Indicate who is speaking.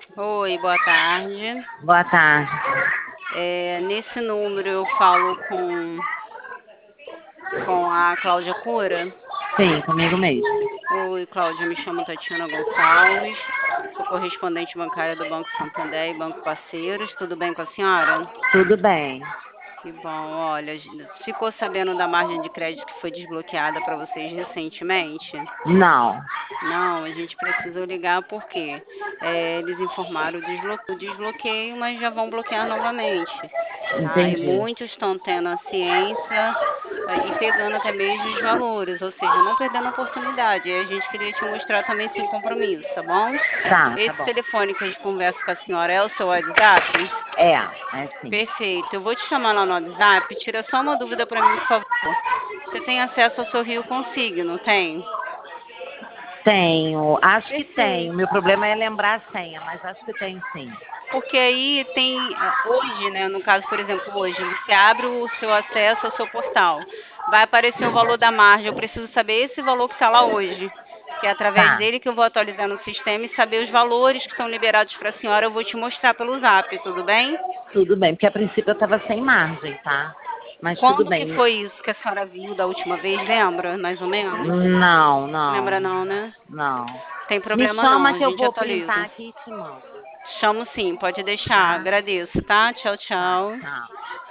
Speaker 1: Oi, boa tarde.
Speaker 2: Boa tarde.
Speaker 1: Nesse número eu falo com a Cláudia Cura.
Speaker 2: Sim, comigo mesmo.
Speaker 1: Oi, Cláudia, me chamo Tatiana Gonçalves, sou correspondente bancária do Banco Santander e Banco Parceiros. Tudo bem com a senhora?
Speaker 2: Tudo bem?
Speaker 1: Que bom, olha, ficou sabendo da margem de crédito que foi desbloqueada para vocês recentemente?
Speaker 2: Não.
Speaker 1: Não, a gente precisa ligar porque eles informaram o desbloqueio, mas já vão bloquear novamente, tá? E
Speaker 2: Entendi.
Speaker 1: muitos estão tendo a ciência e pegando até mesmo os valores, ou seja, não perdendo a oportunidade. E a gente queria te mostrar também sem compromisso, tá bom?
Speaker 2: Tá
Speaker 1: Esse
Speaker 2: bom.
Speaker 1: telefone que a gente conversa com a senhora é o seu WhatsApp?
Speaker 2: É sim.
Speaker 1: Perfeito. Eu vou te chamar lá no WhatsApp. Tira só uma dúvida para mim, por favor. Você tem acesso ao seu Rio Consigno, tem?
Speaker 2: Tenho, acho que tenho.
Speaker 1: Perfeito.
Speaker 2: Meu problema é lembrar a senha, mas acho que tenho sim.
Speaker 1: Porque aí tem, hoje, né, no caso, por exemplo, hoje, você abre o seu acesso ao seu portal, vai aparecer o valor da margem, eu preciso saber esse valor que está lá hoje, que é através
Speaker 2: Tá,
Speaker 1: dele que eu vou atualizar no sistema e saber os valores que estão liberados para a senhora, eu vou te mostrar pelo Zap, tudo bem?
Speaker 2: tudo bem, porque a princípio eu estava sem margem, tá? Mas tudo
Speaker 1: Quando que
Speaker 2: bem.
Speaker 1: foi isso que a senhora viu da última vez, lembra? Mais ou menos?
Speaker 2: Não, não,
Speaker 1: Lembra não, né?
Speaker 2: não.
Speaker 1: Tem
Speaker 2: Me
Speaker 1: problema não,
Speaker 2: chama
Speaker 1: a
Speaker 2: que eu
Speaker 1: gente
Speaker 2: vou printar
Speaker 1: atualiza.
Speaker 2: aqui e te mando.
Speaker 1: Chamo sim, pode deixar,
Speaker 2: Tá?
Speaker 1: agradeço, tá? Tchau,
Speaker 2: Tá,
Speaker 1: tchau.
Speaker 2: tchau.